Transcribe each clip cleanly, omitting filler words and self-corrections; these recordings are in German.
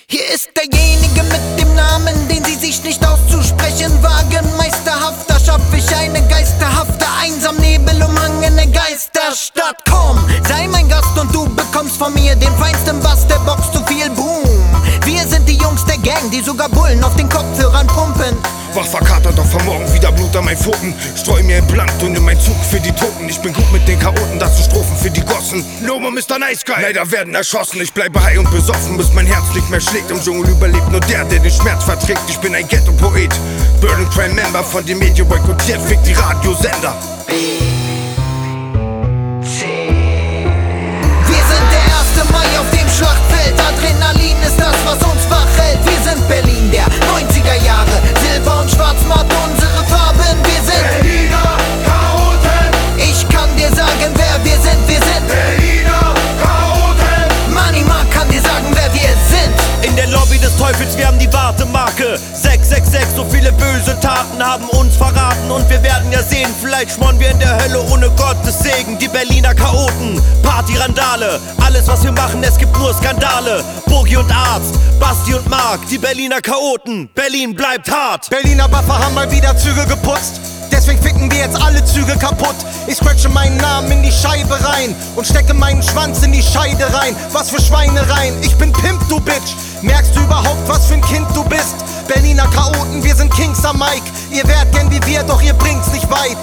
Hier ist derjenige mit dem Namen, den sie sich nicht auszusprechen wagen. Meisterhafter schaff ich eine geisterhafte, einsam Nebel umhangene Geisterstadt. Komm, sei mein Gast und du bekommst von mir den feinsten Bass, der boxt zu viel Boom. Wir sind die Jungs der Gang, die sogar Bullen auf den Kopfhörern pumpen. Wach verkatert, doch von morgen wieder Blut an meinen Pfoten. Streu mir ein Blunt und in mein Zug für die Toten. Ich bin gut mit den Chaoten, das sind Strophen für die Gossen. Lomo Mr. Nice Guy, leider werden erschossen. Ich bleibe high und besoffen, bis mein Herz nicht mehr schlägt. Im Dschungel überlebt nur der den Schmerz verträgt. Ich bin ein Ghetto-Poet, Burden Crime Member, von den Medien boykottiert, fickt die Radiosender. Wir sind der 1. Mai auf dem Schlachtfeld. Adrenalin ist das, was uns wach hält. Wir sind Berlin der 90er Jahre. Silber und Schwarz macht unsere Farben. Wir sind Berliner Chaoten. Ich kann dir sagen, wer wir sind. Wir sind Berliner Chaoten. Money Mark kann dir sagen, wer wir sind. In der Lobby des Teufels, wir haben die Wartemarke 666, so viele böse Taten haben uns verraten. Und wir werden ja sehen, vielleicht schmoren wir in der Hölle ohne Gottes Segen. Die Berliner Chaoten, Party-Randale, alles was wir machen, es gibt nur Skandale. Bogi und Arzt, Basti und Mark, die Berliner Chaoten, Berlin bleibt hart. Berliner Buffer haben mal wieder Züge geputzt. Deswegen ficken wir jetzt alle Züge kaputt. Ich scratche meinen Namen in die Scheibe rein und stecke meinen Schwanz in die Scheide rein. Was für Schweinereien, ich bin Pimp, du Bitch. Merkst du überhaupt, was für ein Kind du bist? Berliner Chaoten, wir sind Kings am Mike. Ihr wärt gern wie wir, doch ihr bringt's nicht weit.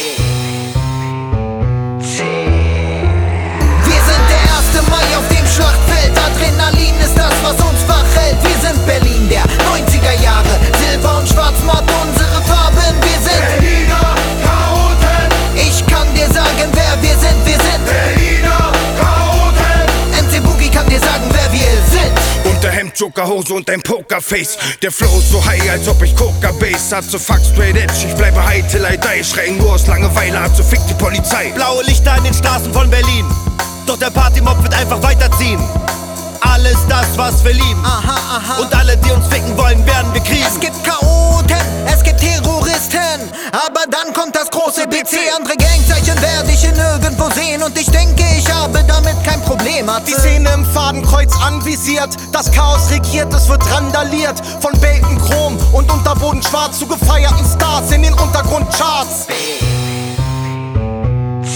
Wir sind der 1. Mai auf dem Schlachtfeld. Adrenalin ist das, was uns wach hält. Wir sind Berlin der 90er Jahre. Silber und Schwarz macht unsere Farben. Wir sind Berliner Chaoten. Ich kann dir sagen, wer wir sind. Wir sind Berliner Chaoten. MC Boogie kann dir sagen, wer wir sind. Unterhemd, Jokerhose und ein Pokerface. Der Flow ist so high, als ob ich Coca-Base hat. So fuck straight edge, ich bleibe high till I die. Schreien nur aus Langeweile, hat so fick die Polizei. Blaue Lichter in den Straßen von Berlin, doch der Partymob wird einfach weiterziehen. Alles das, was wir lieben. Aha, aha. Und alle, die uns ficken wollen, werden wir kriegen. Es gibt Chaoten, es gibt Terroristen, aber dann kommt das große BC. Andere Gangzeichen werde ich hier nirgendwo sehen und ich denke, ich habe damit kein Problem. Die Szene im Fadenkreuz anvisiert, das Chaos regiert, es wird randaliert. Von Bacon Chrom und Unterboden schwarz zu gefeierten Stars in den Untergrundcharts.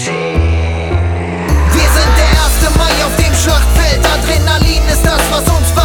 Wir sind der 1. Mai auf dem Schlachtfeld. Adrenalin ist das, was uns